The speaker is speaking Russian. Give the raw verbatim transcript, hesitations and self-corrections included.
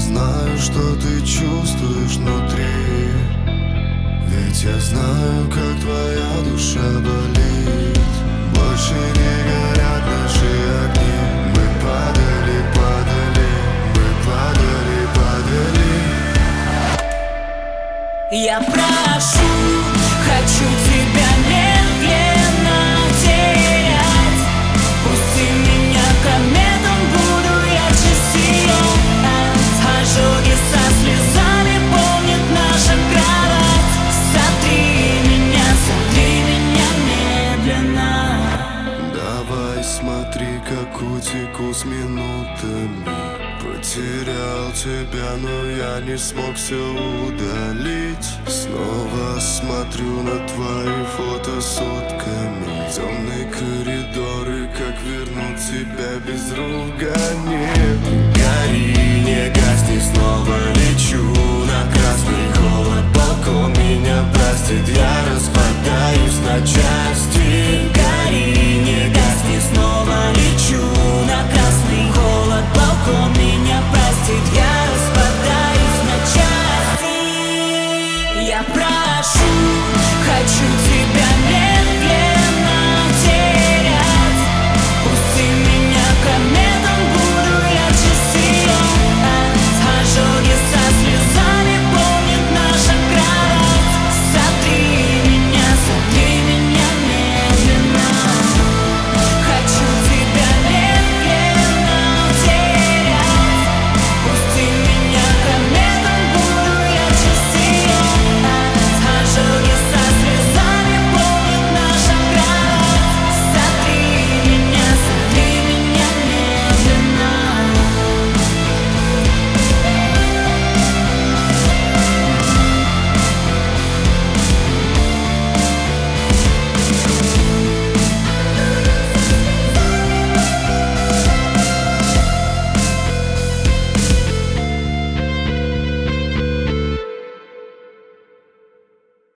знаю, что ты чувствуешь внутри, ведь я знаю, как твоя душа болит. Больше не горят наши огни. Мы падали, падали, мы падали, падали. Я прошу, хочу тебя медленно терять. Пусти меня кометом, буду ярче сиять. Ожоги со слезами помнят наша кровать. Сотри меня, сотри меня медленно. Давай смотри, как утеку с минутами. Потерял тебя, но я не смог все удалить. Снова смотрю на твои фото сутками. Темные коридоры, как вернуть тебя без ругани. Гори, не гасни, снова лечу на красный холод. Балкон меня простит, я распадаюсь на части.